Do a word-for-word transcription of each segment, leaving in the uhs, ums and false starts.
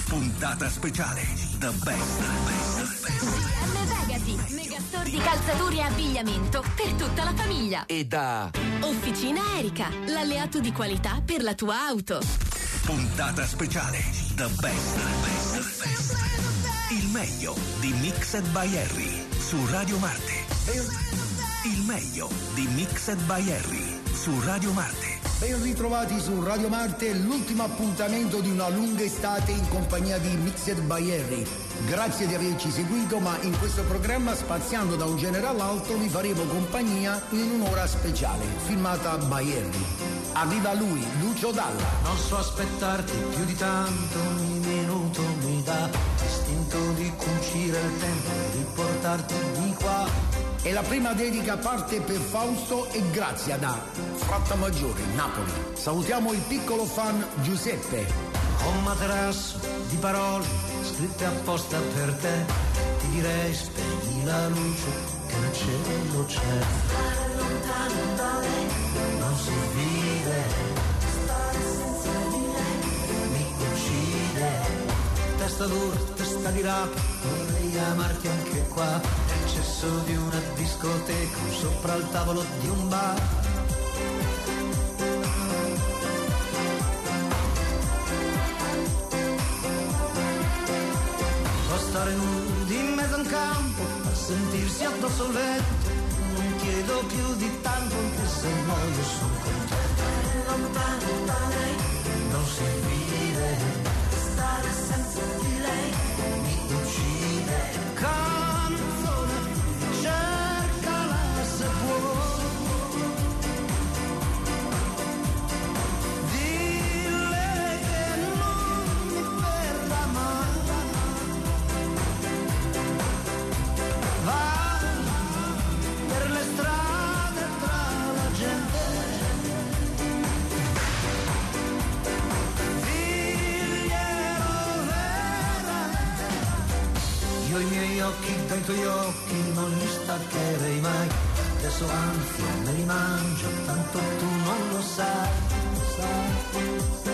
Puntata speciale The Best. M Vegati, megastore di calzature e abbigliamento per tutta la famiglia. E da Officina Erica, l'alleato di qualità per la tua auto. Puntata speciale The Best. Il meglio di Mixed by Harry su Radio Marte. Il meglio di Mixed by Harry su Radio Marte. Ben ritrovati su Radio Marte, l'ultimo appuntamento di una lunga estate in compagnia di Mixed by Harry. Grazie di averci seguito, ma in questo programma, spaziando da un genere all'altro, vi faremo compagnia in un'ora speciale, filmata by Harry. Arriva lui, Lucio Dalla. Non so aspettarti più di tanto, ogni minuto mi dà l'istinto di cucire il tempo e riportarti di qua. E la prima dedica parte per Fausto e Grazia da Frattamaggiore, Napoli. Salutiamo il piccolo fan Giuseppe. Un materasso di parole scritte apposta per te, ti direi spegni la luce che nel cielo c'è. Stare lontano da lei non si vive, stare senza di lei mi uccide. Testa dura, testa di rapa, vorrei amarti anche qua, nel cesso di una discoteca, sopra il tavolo di un bar. Può stare nudi in mezzo a un campo, a sentirsi addosso al vento, non chiedo più di tanto, anche se muoio sono contento. Lontano da lei non si vive, stare senza di lei mi uccide. Canzone, cercala se puoi, dille che non mi perda mai. Va per le strade tra la gente, io i miei occhi dai tuoi occhi non li staccherei mai, adesso anzi me li mangio, tanto tu non lo sai, lo sai, lo sai.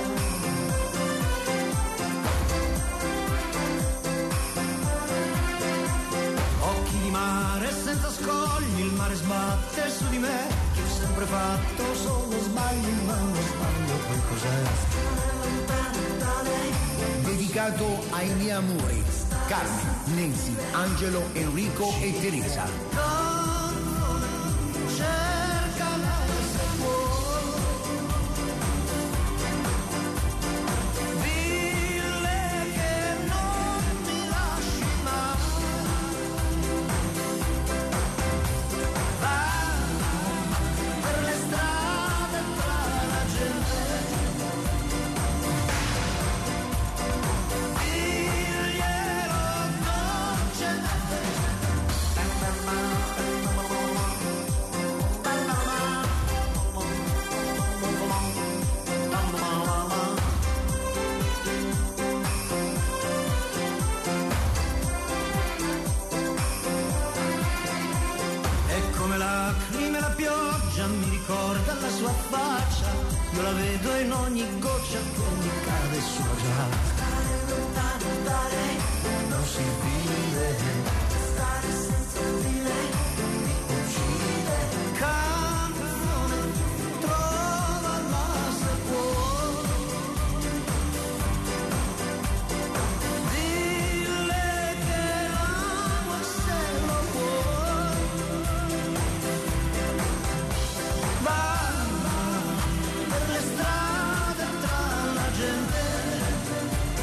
Occhi di mare senza scogli, il mare sbatte su di me, che ho sempre fatto solo sbagli, ma non sbaglio poi cos'è. Dedicato ai miei amori, Carmen, Nancy, Angelo, Enrico e Teresa. Mi ricorda la sua faccia, io la vedo in ogni goccia che mi cade sulla giacca. Stare lontano da lei non si vive, stare senza di lei mi uccide. Canzone, trovala se puoi, dille che l'amo se lo puoi. Va per le strade tra la gente,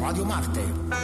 Radio Marte.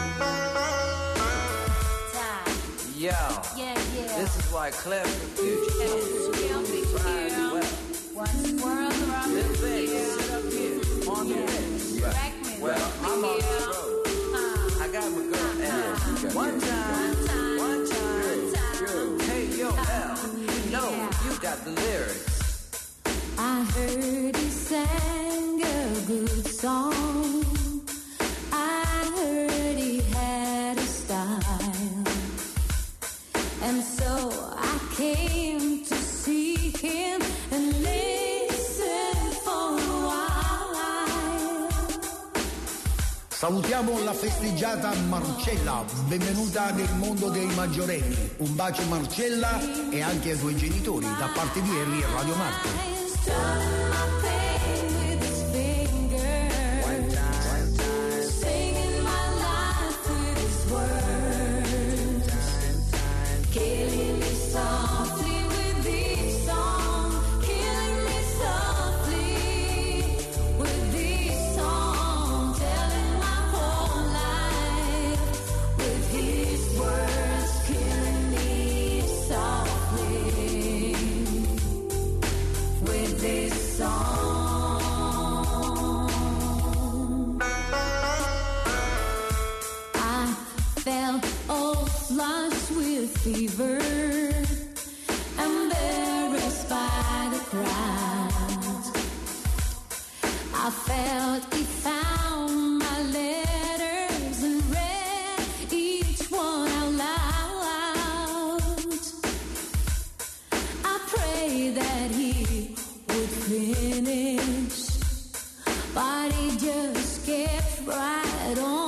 Yo, yeah, yeah. This is why clever future well. One world around this the big, sit up here on the edge. Right. Well, I'm on the road. Uh, I got my girl L. Uh, one time, one time, one time. Hey, yo, L, you know you got the lyrics. I heard he sang a good song. I heard he had a style. And so I came to see him and listen for a while. Salutiamo la festeggiata Marcella, benvenuta nel mondo dei maggiorenni. Un bacio Marcella e anche ai tuoi genitori da parte di Harry e Radio Marte. Fever, embarrassed by the crowd. I felt he found my letters and read each one out loud. I prayed that he would finish, but he just kept right on.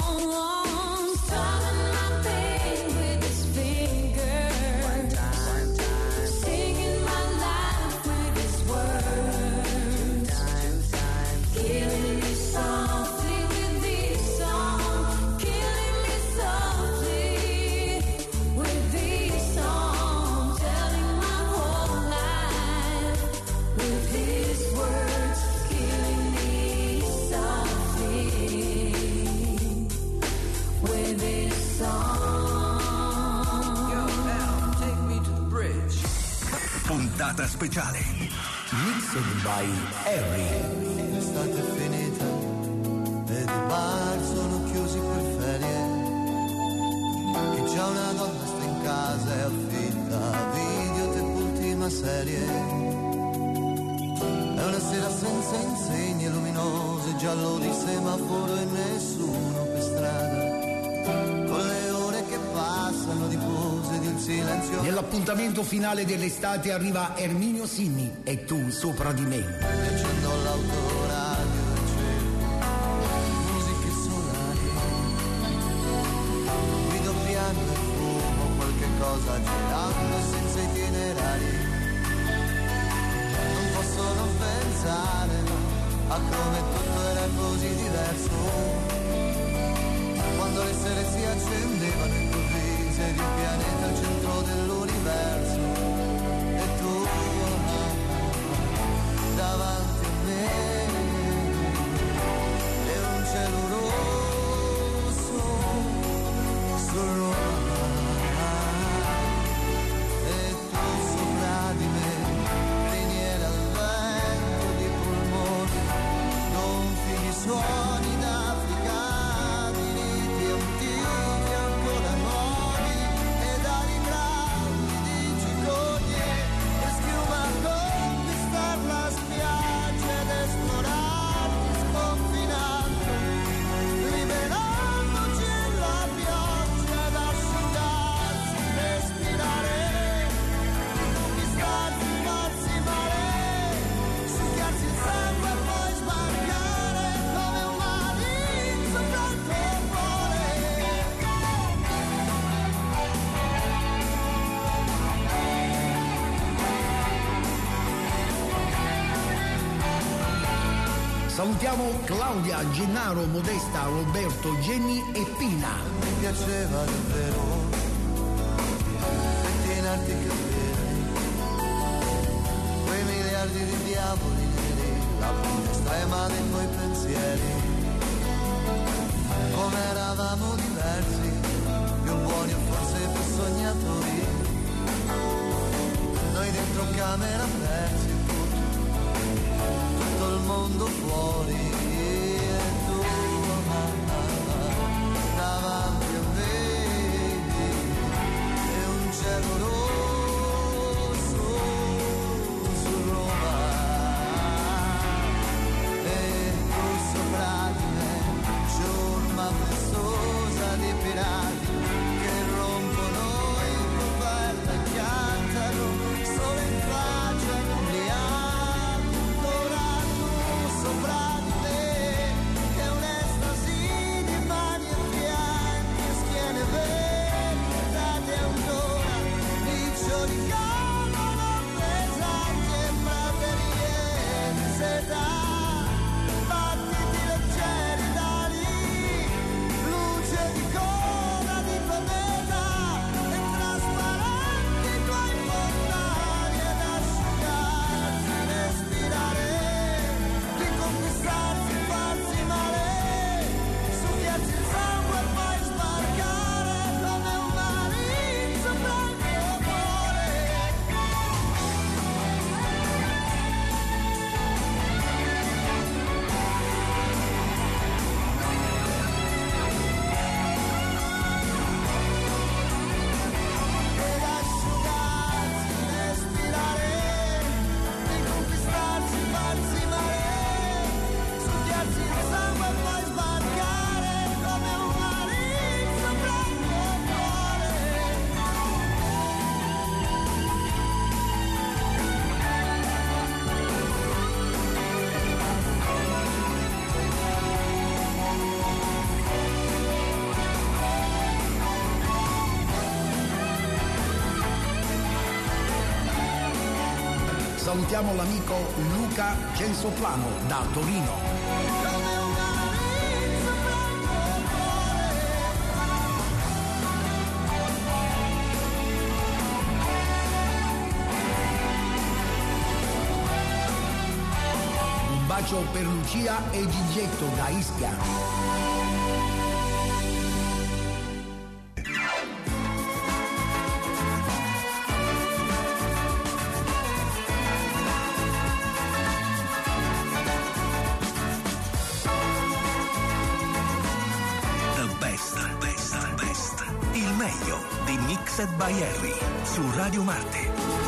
Puntata speciale Mixed by Harry. L'estate è finita ed i bar sono chiusi per ferie. Chi c'ha una donna sta in casa e affitta video tape ultima serie. È una sera senza insegne luminose, giallo di semaforo e nessuno per strada. Con le ore che passano di pose ed il silenzio. Nell'appuntamento finale dell'estate arriva Erminio Sinni e tu sopra di me. Accendo l'autoradio e cielo, musiche solari. Guido piano e fumo qualche cosa girando senza itinerari. Non posso non pensare no, a come tutto era così diverso. Quando le sere si accendevano improvvise di un pianeta al centro dell'universo e tu davanti a me e un cielo rosso sul Roma e tu sopra di me, criniera al vento di polmoni, non figli suoni d'Africa. Salutiamo Claudia, Gennaro, Modesta, Roberto, Jenny e Pina. Mi piaceva davvero pettinarti i capelli, quei miliardi di diavoli neri, la punta estrema dei tuoi pensieri. come eravamo diversi, più buoni o forse più sognatori, noi dentro camera persi, tutto il mondo fuori e tu davanti a me e un cielo rosso su Roma e tu sopra di me, ciurma festosa di pirati che rompono in coperta e cantano solo in faccia non li ancora tu sopra di me che un'estasi di mani e fianchi e schiene veritate ancora riccioli calano pesanti e praterie di seta battiti leggeri d'ali luce di coda di planeta e trasparenti i tuoi fontani ed asciugarsi, respirare, riconquistarsi, farsi male, succhiarsi il sangue e poi sbarcare come un marizzo franco cuore. Ed asciugarsi, respirare, riconquistarsi, farsi male, succhiarsi il sangue e poi sbarcare come un marizzo franco cuore. Salutiamo l'amico Luca Censoplano da Torino. Come un marizzo franco cuore. Un bacio per Lucia e Gigetto da Ischia. The best, the best, the best. Il meglio di Mixed by Harry su Radio Marte.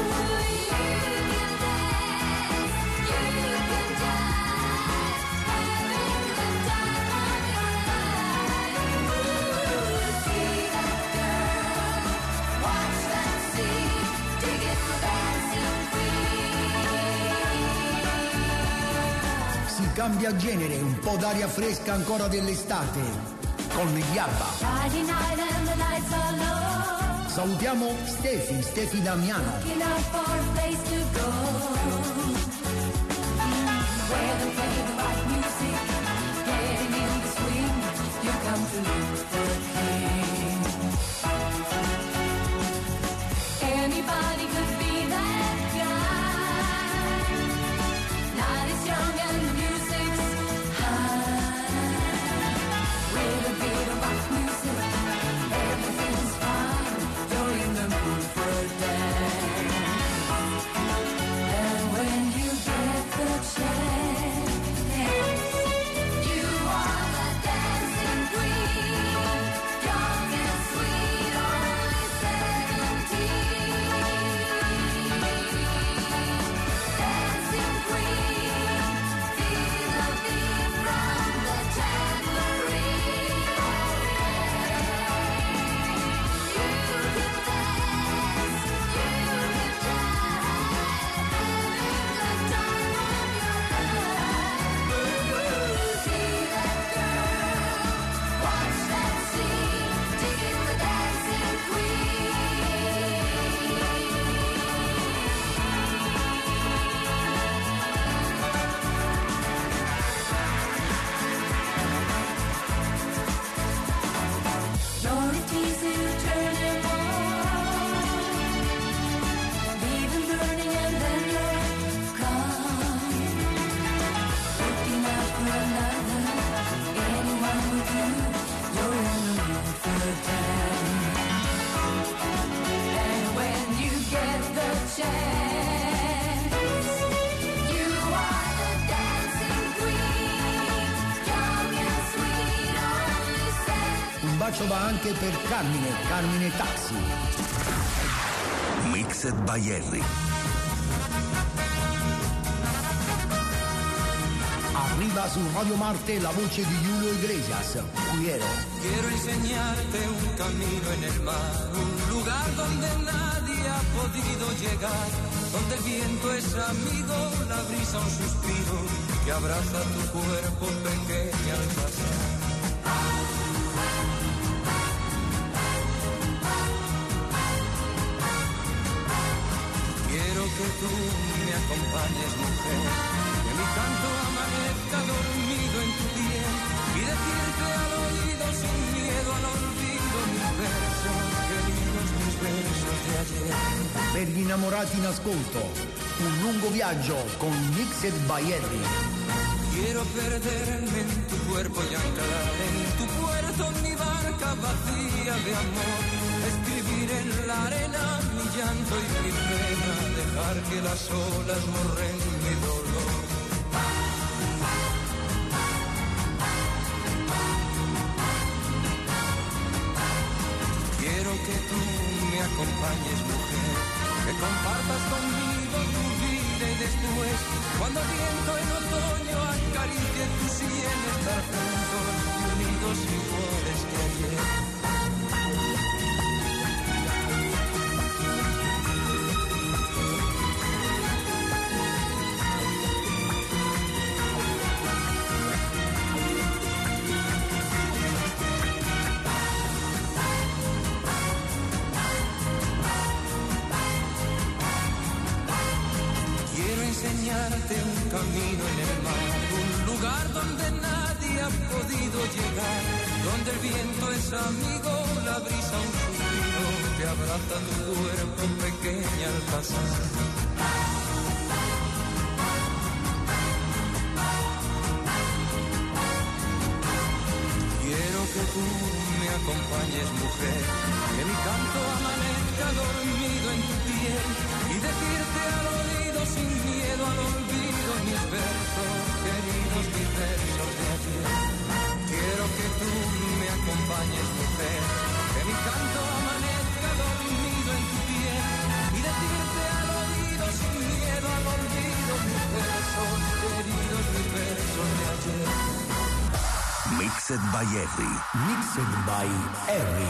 Si cambia genere, un po' d'aria fresca ancora dell'estate con gli ABBA. Friday night and the lights are low. Salutiamo Stefi, Stefi Damiano. Looking out for a place to go. Where they play the right music, getting in the swing. You come to look for a king. Anybody could be that guy. Night is young and the music's high. With a bit of rock music, everything's fine. You're in the mood for a dance. bacio va anche per Carmine, Carmine Taxi. Mixed by Henry. Arriva su Radio Marte la voce di Julio Iglesias, Quiero. Quiero enseñarte un camino en el mar, un lugar donde nadie ha podido llegar, donde el viento es amigo, la brisa un suspiro que abraza tu cuerpo pequeña al pasar. Quiero que tú me acompañes, mujer, que mi canto amanezca dormido en tu piel y decirte al oído sin miedo al olvido mis versos, queridos mis versos de ayer. Per gli innamorati in ascolto, un lungo viaggio con Mixed by Henry. Quiero perderme en tu cuerpo y anclar en tu puerto mi barca vacía de amor, escribir en la arena mi llanto y mi pena, dejar que las olas borren mi dolor. Quiero que tú me acompañes, mujer, que compartas conmigo tu vida y después, cuando el viento en otoño acaricie tu sien, estar juntos y unidos iguales que ayer. Enseñarte un camino en el mar, un lugar donde nadie ha podido llegar, donde el viento es amigo, la brisa un suspiro que abraza tu cuerpo pequeña al pasar. Quiero que tú me acompañes, mujer, que mi canto amanezca dormido en tu piel y decirte al oído sin miedo al olvido mis versos, queridos mis versos de ayer. Quiero que tú me acompañes, mujer, que mi canto amanezca dormido en tu piel y decirte al oído sin miedo al olvido mis versos, queridos mis versos de ayer. Mixed by Henry. Mixed by Henry.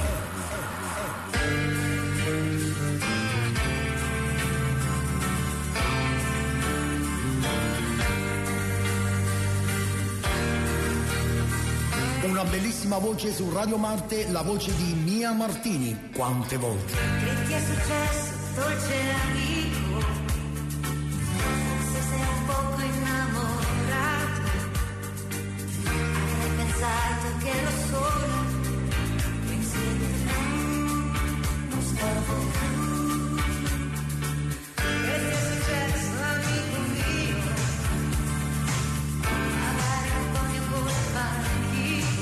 Una bellissima voce su Radio Marte, la voce di Mia Martini. Quante volte? Che ti è successo, dolce amico? Se sei un poco innamorato, hai pensato che lo sono, pensieri non stavo più. Che ti è successo, amico mio? Magari un po' mia colpa anch'io,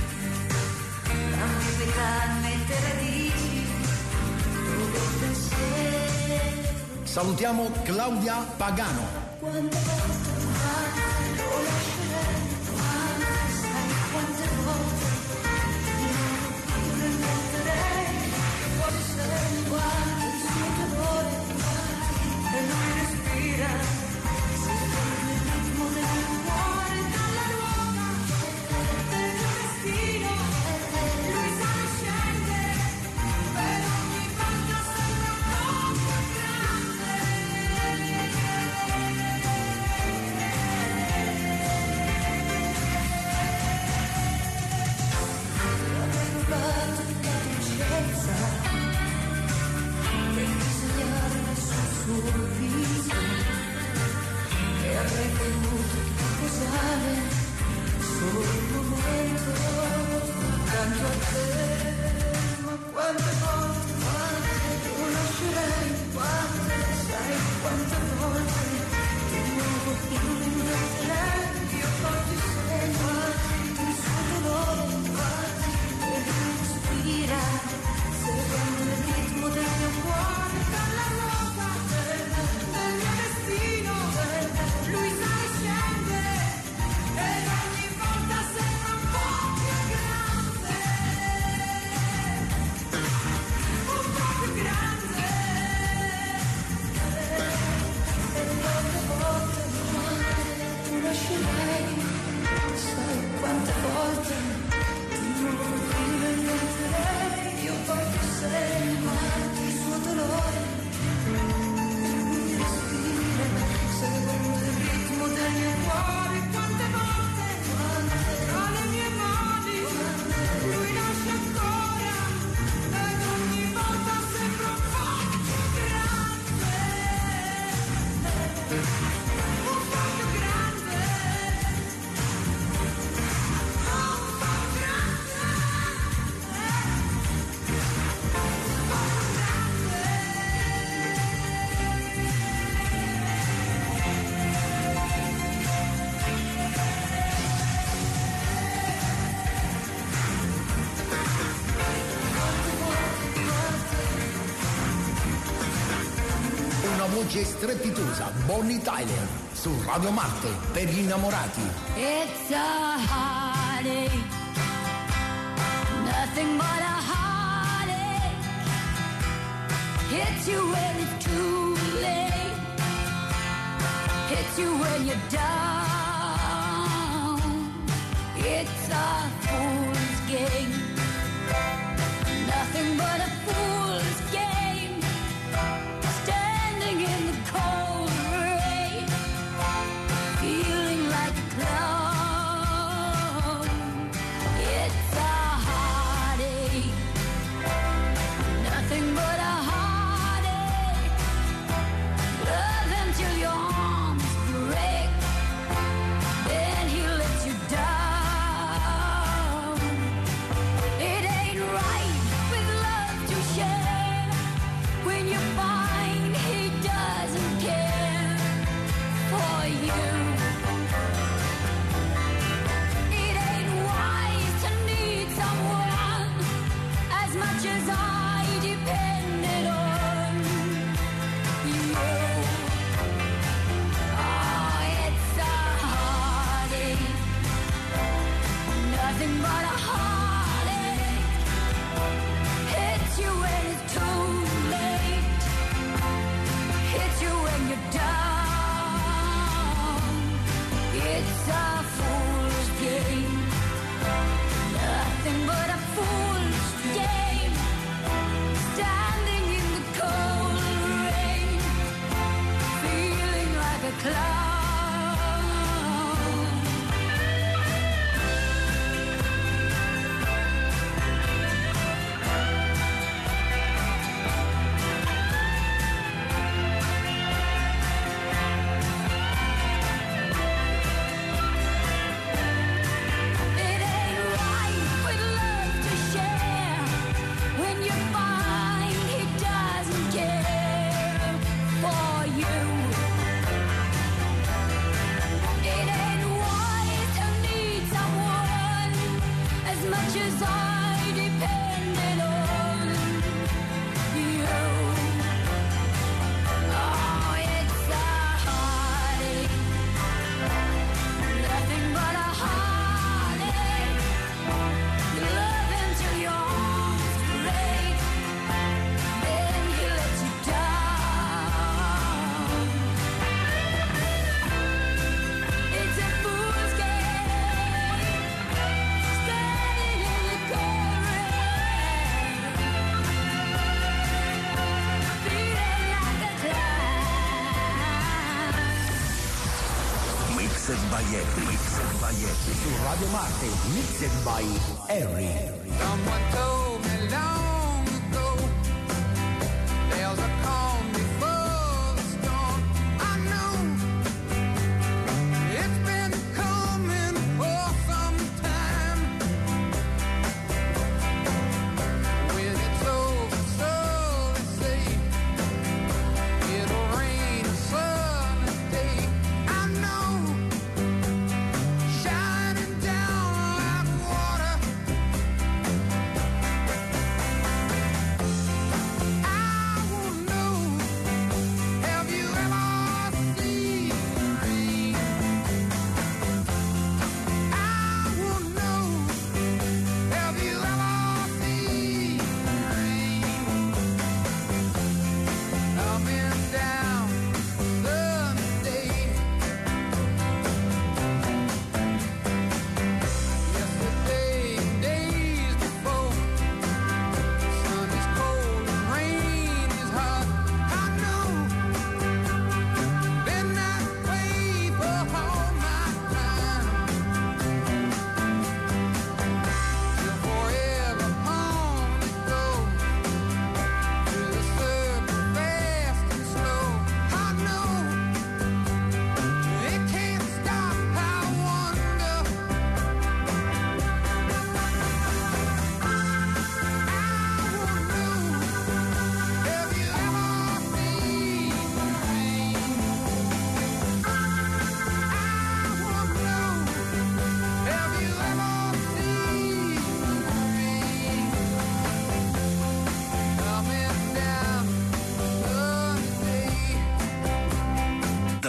l'ambiguità mettere dici dove il pensiero. Salutiamo Claudia Pagano. Quante volte lo lascerei, quante sai, quante volte io lo rimetterei, poi sei guardi il suo dolore e non respira, si ferma il ritmo del cuore dalla ruota del mio destino, lui sale e scende, per ogni volta sembra un po' più grande. Avrei rubato la dolcezza per disegnarla sul suo viso e avrei tenuto di posare solo un momento accanto a te. Ma quante volte, quante lo lascerei, quante, sai quante volte di nuovo illuminerei, io poi ti seguo, il suo dolore, e lui respira, seguendo il ritmo del mio cuore, dalla ruota del, del mio destino, lui sale e scende, ed ogni volta sembra un po' più grande. voce strepitosa Bonnie Tyler su Radio Marte per gli innamorati. It's a heartache, nothing but a heartache. Hits you when it's too late, hits you when you're down. It's a fool's game, nothing but a fool's game. Standing in the cold rain, feeling like a clown. It's a heartache, nothing but a heartache. Love until your arms break, then he lets you down. It ain't right with love to share when you find he doesn't care for you. It ain't wise to need someone as much as I depended on you. Oh, it's a heartache, nothing but a heartache. Hits you when it's too late, hits you when you're down. It's a fool's game, nothing but a fool's game. Standing in the cold rain, feeling like a clown. It ain't right with love to share when you find he doesn't care for you. It ain't wise to need someone as much as I depended on you. Oh, it's a heartache, nothing but a heartache. Love until your arms break, then he lets you down. It's a fool's game, standing in the cold rain, feeling like a clown. Mixed by Harry. Mixed by Harry. Su Radio Marte, mixed by Harry. Someone told me long ago, there's a calm before the storm. I know it's been coming for some time. When it's over, so they say, it'll rain a sunny day. I know, shining down like water.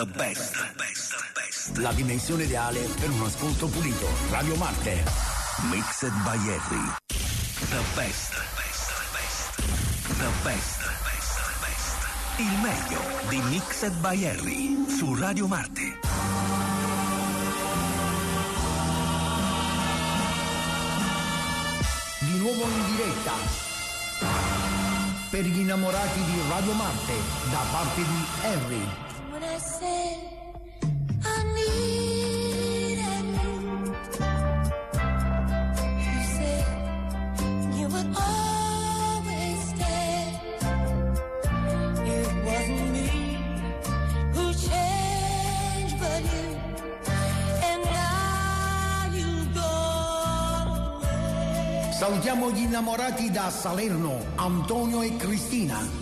The best, the best, the best. La dimensione ideale per un ascolto pulito. Radio Marte. Mixed by Harry. The best, the best, the best. The best, the best, the best. Il meglio di Mixed by Harry su Radio Marte. Di nuovo in diretta per gli innamorati di Radio Marte da parte di Harry. When I said I needed you, you said you would always stay. It wasn't me who changed, but you. And now you go away. Salutiamo gli innamorati da Salerno, Antonio e Cristina.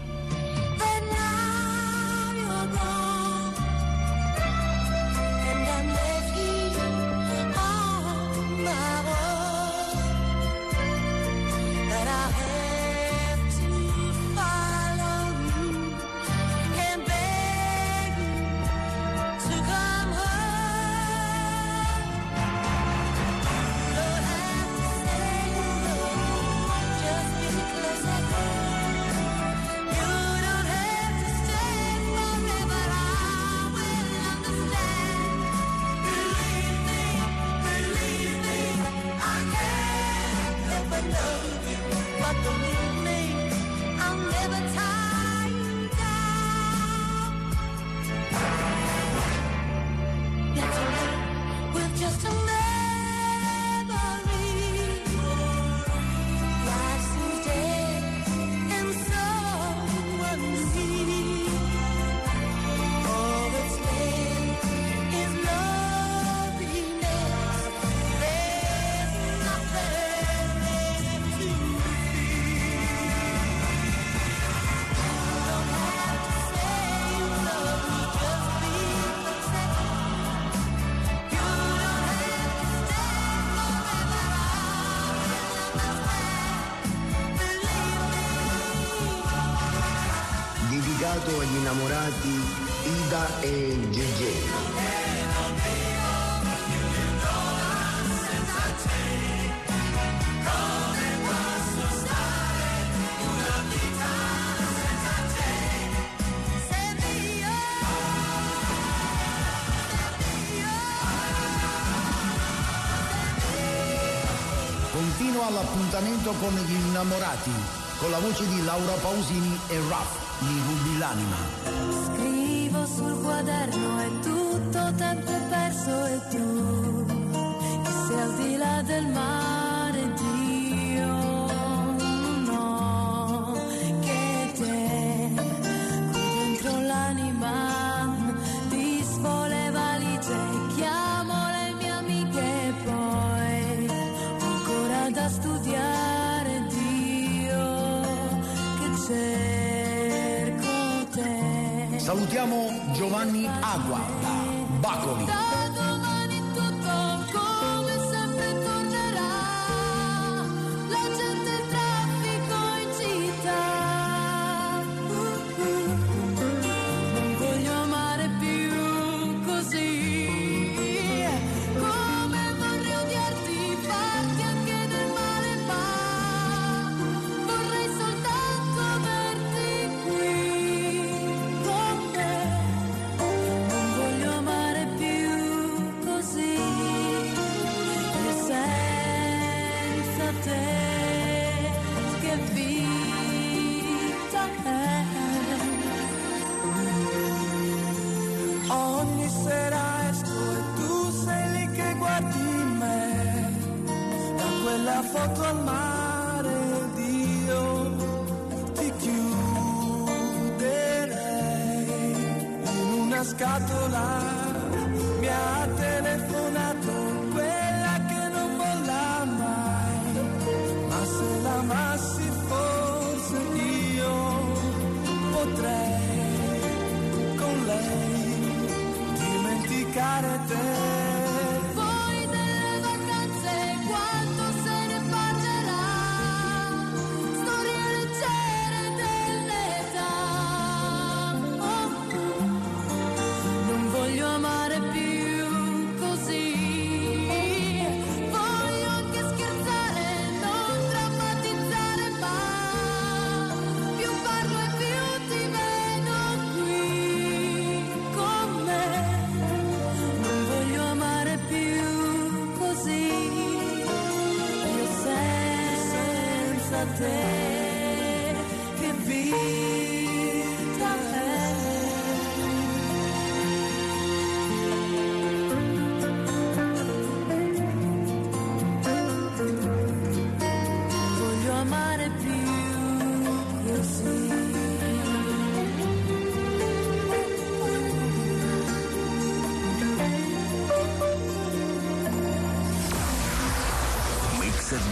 Agli innamorati Ida e Gigi. Continua l'appuntamento con gli innamorati con la voce di Laura Pausini e Raf. Mi rubi l'anima. Scrivo sul quaderno è tutto tempo perso e tu che sei al di là del mare, Dio no, che te qui dentro l'anima disfo le valigie, chiamo le mie amiche e poi ancora da studiare, Dio che c'è. Salutiamo Giovanni Agua da Bacoli. Da domani tutto come sempre tornerà, la gente e il traffico in città. Uh, uh, non voglio amare più così, come vorrei odiarti, farti anche del male, ma vorrei soltanto averti qui. Ogni sera esco e tu sei lì che guardi me, da quella foto al mare, Dio, ti chiuderei in una scatola. Mi ha telefonato quella che non molla mai, ma se l'amassi forse io potrei con lei dimenticare te. Poi delle vacanze quanto se ne parlerà, storie leggere dell'età. Oh,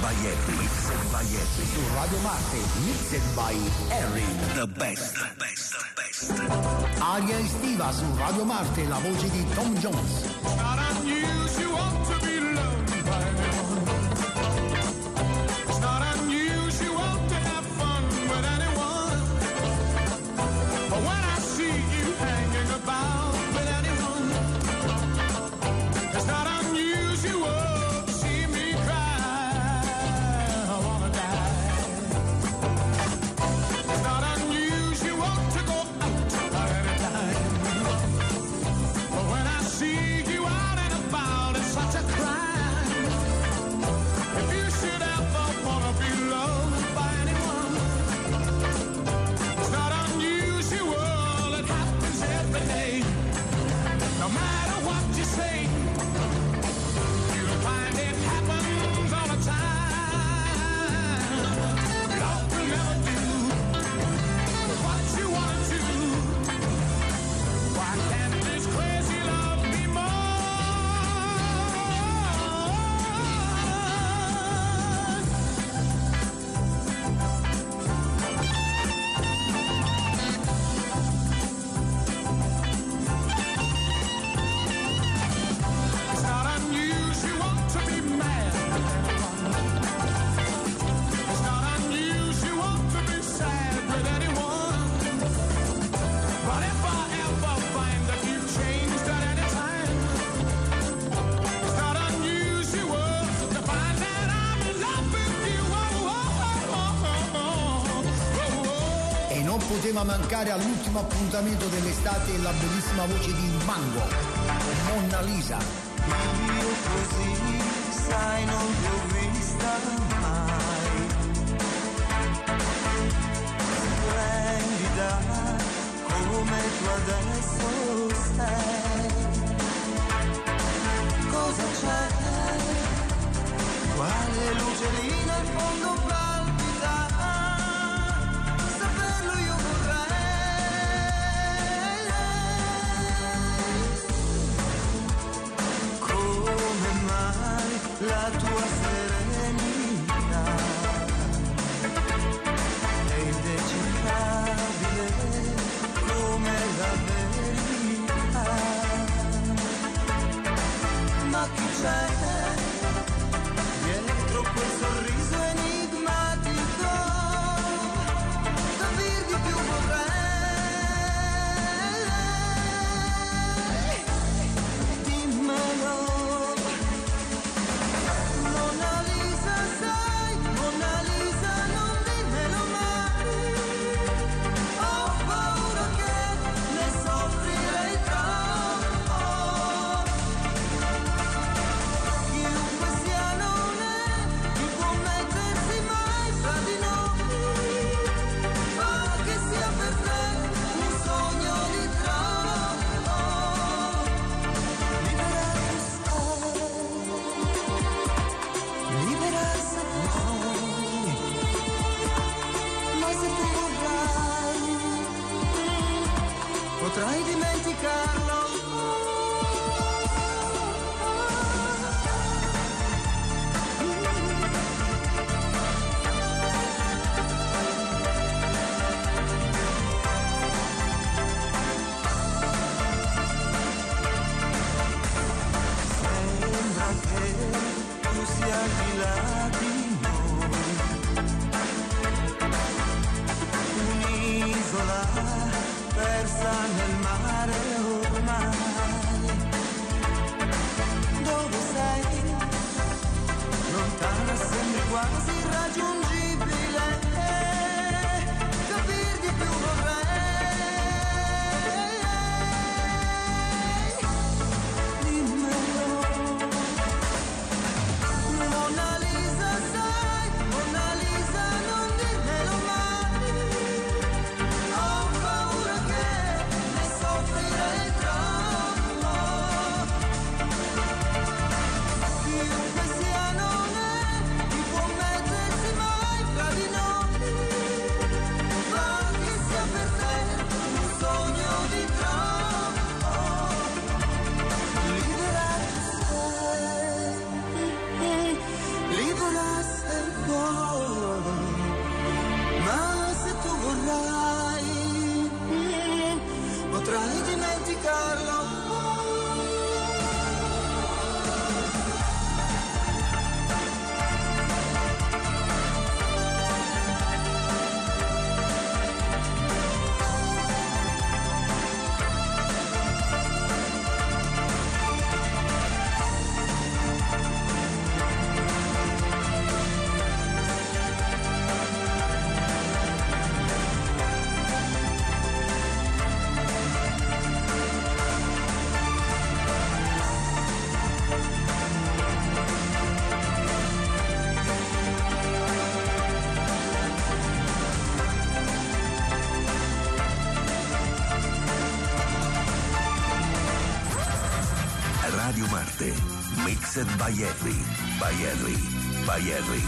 by Harry. Mixed by Harry. Su Radio Marte, Mixed by Harry. The best, the best, the best. Aria estiva su Radio Marte, la voce di Tom Jones. Not unusual to be loved by anyone. It's not unusual to have fun with anyone. But when I see you hanging about with anyone, it's not unusual to see me cry. I wanna die. It's not unusual to go out at any time. But when I see you out and about, it's such a crime. If you should ever wanna be loved by anyone, it's not unusual, it happens every day. No matter what you say, you'll find it happens all the time. Love will never do what you wanna do. Why can't this crazy love be more? It's not unusual to be mad with anyone. It's not unusual to be sad with anyone. But if I ever find that you've changed at any time, it's not unusual to find that I'm in love with you. Oh, oh, oh, oh, oh, oh. E non poteva mancare all'ultimo appuntamento dell'estate la bellissima voce di Mango, Mona Lisa. Io così, sai, non ti ho vista mai. Splendida come tu adesso stai. Cosa c'è? Quale luce lì nel fondo palpita? Saperlo io vorrei. Come mai la tua serenità è indecifrabile come la verità? Ma chi c'è dietro quel sorriso enigmatico? Capir di più vorrei. Dimmelo. Mona Lisa, sai, Mona Lisa, non dimmelo mai. Ho paura che ne soffrirei troppo. Chiunque sia non è chi può mettersi mai fra di noi. Ma che sia per te un sogno di troppo. Libera tu sei, libera se vuoi, ma se tu vorrai, potrai dimenticarlo. Sembra che tu sia al di là di noi, un'isola persa nel mare ormai. Dove sei? Lontana, sembri quasi irraggiungibile. Capir di più vorrei. Dimmelo. Mona Lisa, Radio Marte. Mixed by Harry. By Harry. By Harry.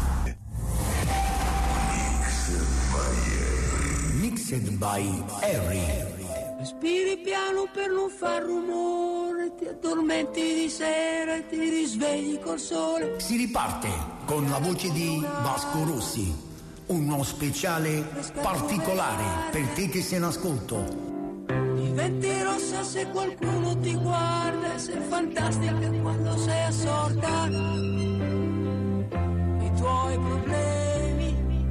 Mixed by Harry. Respiri piano per non far rumore, ti addormenti di sera e ti risvegli col sole. Si riparte con la voce di Vasco Rossi, uno speciale particolare per te che sei in ascolto. Diventi rossa se qualcuno ti guarda e sei fantastica quando sei assorta. I tuoi problemi.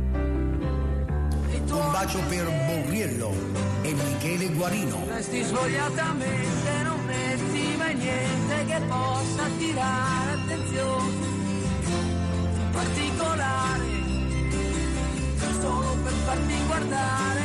I tuoi Un bacio per Borriello e Michele Guarino. Resti svogliatamente, non metti mai niente che possa attirare attenzione particolare, solo per farti guardare.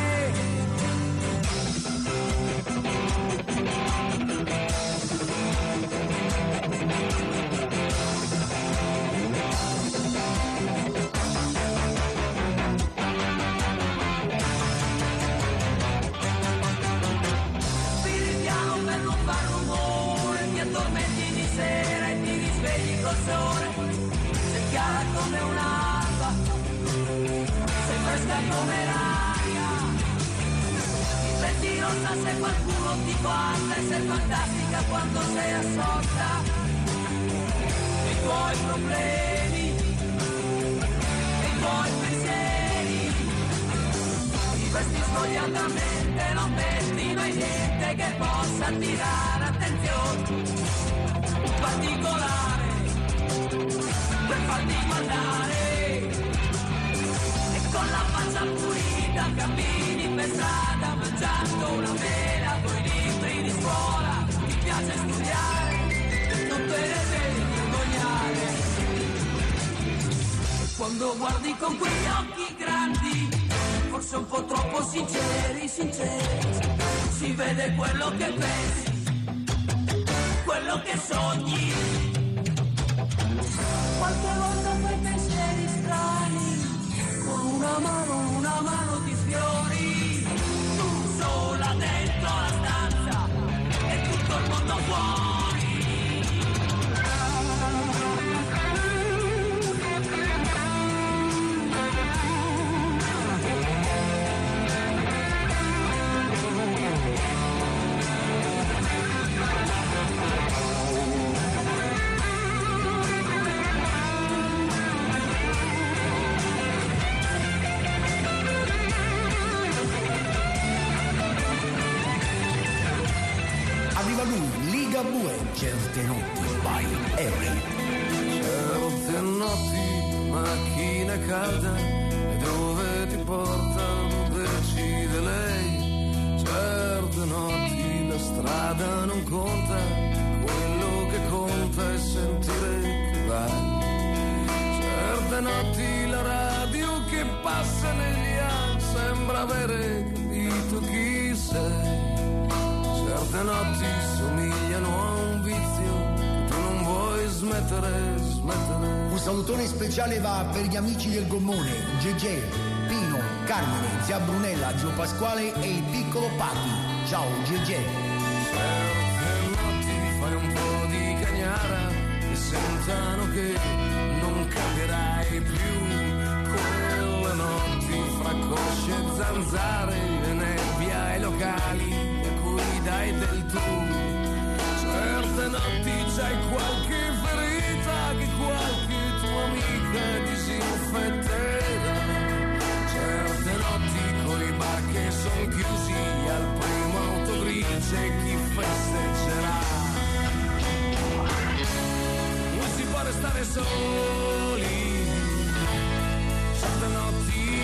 Sei chiara come un'alba, sei fresca come l'aria, diventi rossa se qualcuno ti guarda e sei fantastica quando sei assorta. I tuoi problemi, i tuoi pensieri, ti vesti svogliatamente, non metti mai niente che possa attirare attenzione particolare per farti guardare, e con la faccia pulita cammini per strada mangiando una mela con i libri di scuola, ti piace studiare, non te ne devi vergognare. Quando guardi con quegli occhi grandi, forse un po' troppo sinceri, sinceri, si vede quello che pensi, quello che sogni. Qualche volta fai pensieri strani, con una mano, una mano ti sfiori, tu sola dentro la stanza e tutto il mondo fuori. Arriva lui, Liga Bue, certe notti by Harry. Certe notti, macchina calda, e dove ti portano decide lei. Certe notti la strada non conta, quello che conta è sentire che vai. Certe notti la radio che passa negli anni sembra avere capito chi sei. Certe notti somigliano a un vizio che tu non vuoi smettere, smettere. Un salutone speciale va per gli amici del Gommone, Gegè, Pino, Carmine, zia Brunella, zio Pasquale e il piccolo Pati. Ciao Gegè. Certe notti fai un po' di cagnara e sentano che non cambierai più. Quelle notti fra cosce e zanzare e nebbia ai locali dai del tu. Certe notti c'hai qualche ferita che qualche tua amica disinfetterà. Certe notti coi bar che son chiusi al primo autogrill c'è chi festeggerà. Non si può restare soli, certe notti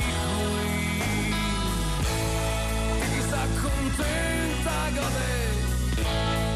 qui, e chi sta contenta gode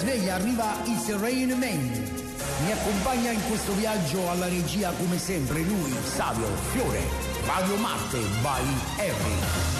sveglia arriva It's Rain Man. Mi accompagna in questo viaggio alla regia come sempre lui, Savio Fiore, Radio Marte by Harry.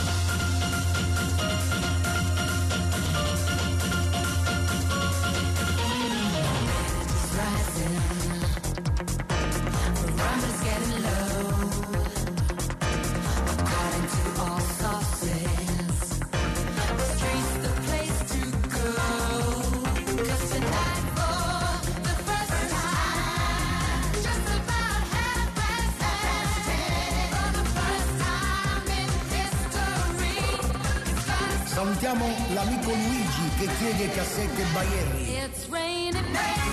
Salutiamo l'amico Luigi che chiede cassette by Harry. It's raining men.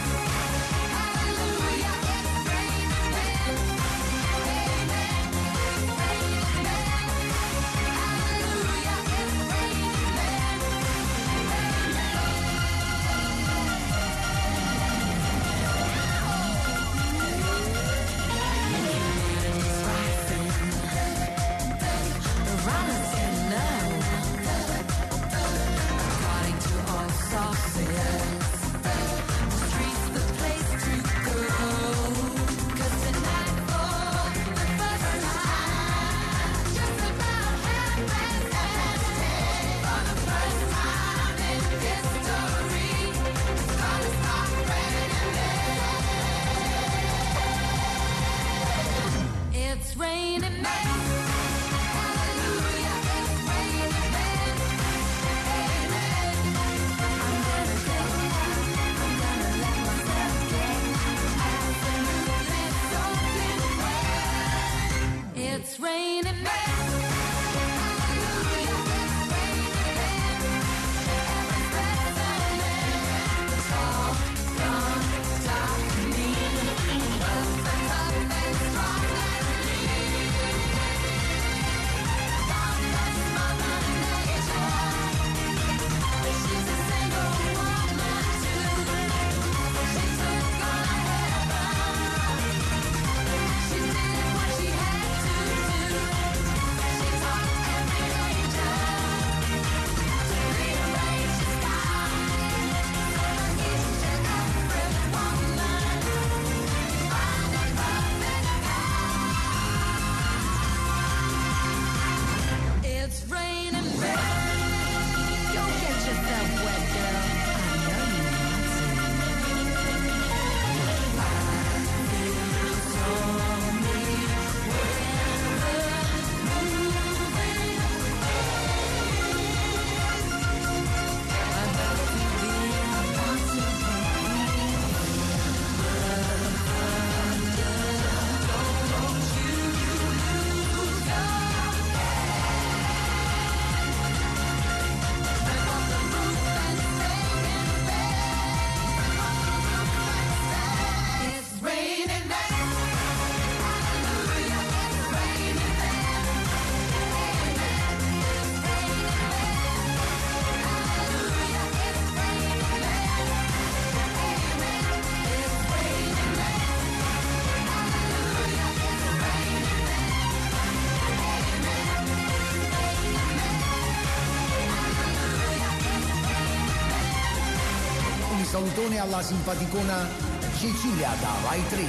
Salutone alla simpaticona Cecilia da Rai tre.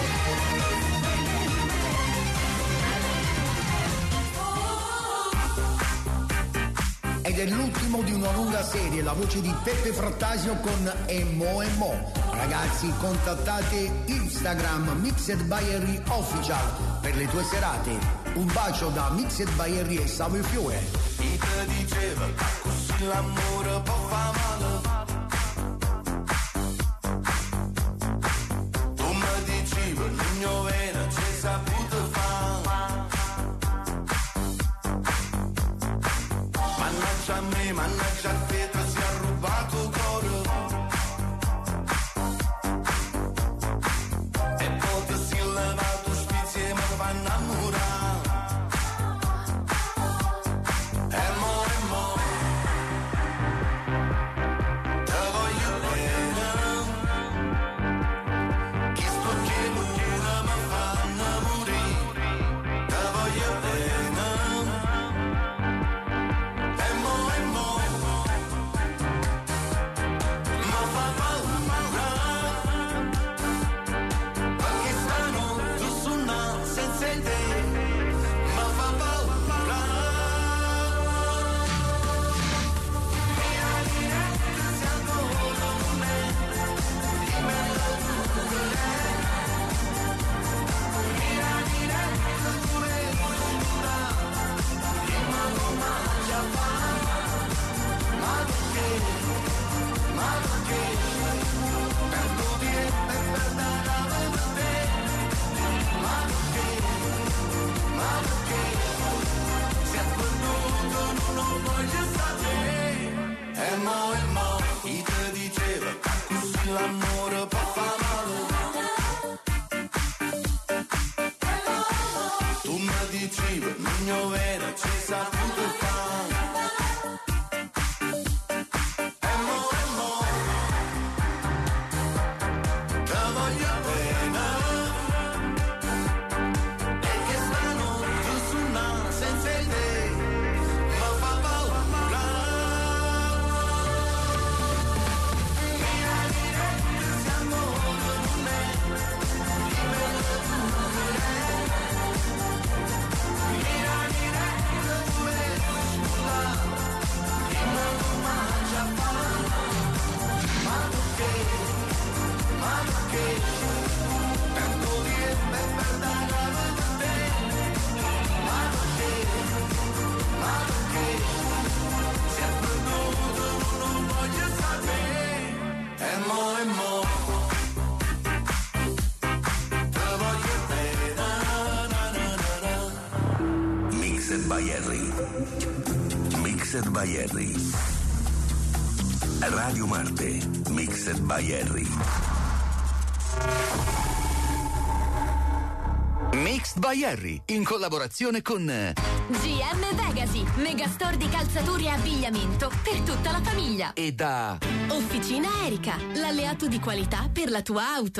Ed è l'ultimo di una lunga serie, la voce di Peppe Frattasio con Emo Emo. Ragazzi, contattate Instagram Mixed by Harry Official per le tue serate. Un bacio da Mixed by Harry e Savio Fiore. Chi te diceva così l'amore può far male? Mio vena c'è saputo fare. Mannaggia a me, mannaggia a te, ti si è rubato il cuore. E poi ti si è levato spizie, ma ti fa innamorare. E mo, e mo te voglio bene. Chi sto chiedendo che tanto viene per dare a te, ma non che, ma non che, si è perduto, non voglio sapere, e mo, e mo, te voglio bene, na, na, na, na, na. Mixed by Harry. Mixed by Harry. Radio Marte, Mixed by Harry. Mixed by Harry, in collaborazione con G M Vegasi, megastore di calzature e abbigliamento per tutta la famiglia. E da Officina Erika, l'alleato di qualità per la tua auto.